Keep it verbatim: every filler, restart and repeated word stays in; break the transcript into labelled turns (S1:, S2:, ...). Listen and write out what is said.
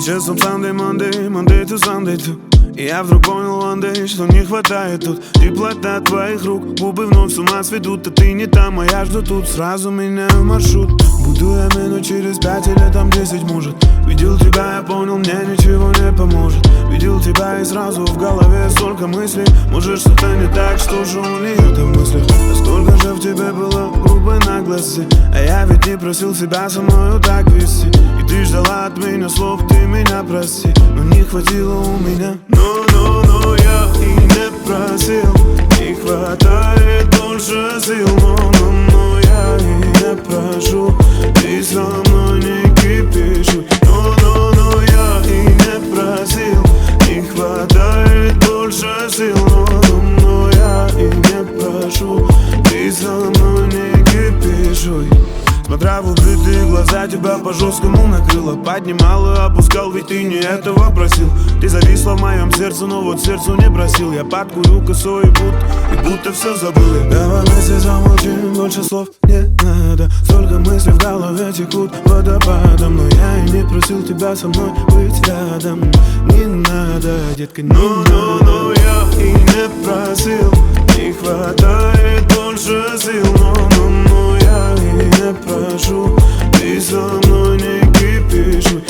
S1: часом Sunday, Monday, Monday to Sunday to. И я вдруг понял one day, что не хватает тут теплота твоих рук. Губы вновь с ума сведут, а ты не там, а я жду тут. Сразу меняю маршрут. Буду я минут через пять или там десять, может. Видел тебя, я понял, мне ничего не поможет. Видел тебя и сразу в голове столько мыслей. Может, что-то не так, что же у нее-то в мыслях. А сколько же в тебе было грубой наглости. А я ведь не просил себя со мною так вести. И ты ждала от меня слов, ты меня прости. Но не хватило у меня. Но, но, но я и не просил. Не хватает больше сил. Но, но, но я и не прошу. Ты со мной не кипишуй. Но, но, но я и не просил. Не хватает больше сил. Но, но, но я и не прошу. Ты со мной не кипишуй. Смотря в укрытые глаза, тебя по-жесткому накрыло. Поднимал и опускал, ведь ты не этого просил. Ты зависла в моем сердце, но вот сердцу не просил. Я подкую косой и будто, и будто все забыл. Давай вместе замолчим, больше слов не надо. Столько мыслей в голове текут водопадом. Но я и не просил тебя со мной быть рядом. Не надо, детка, не но, надо. Но, но я и не просил. Не хватает больше сил. Но, но, но я и не прошу. Ты со мной не кипишуй.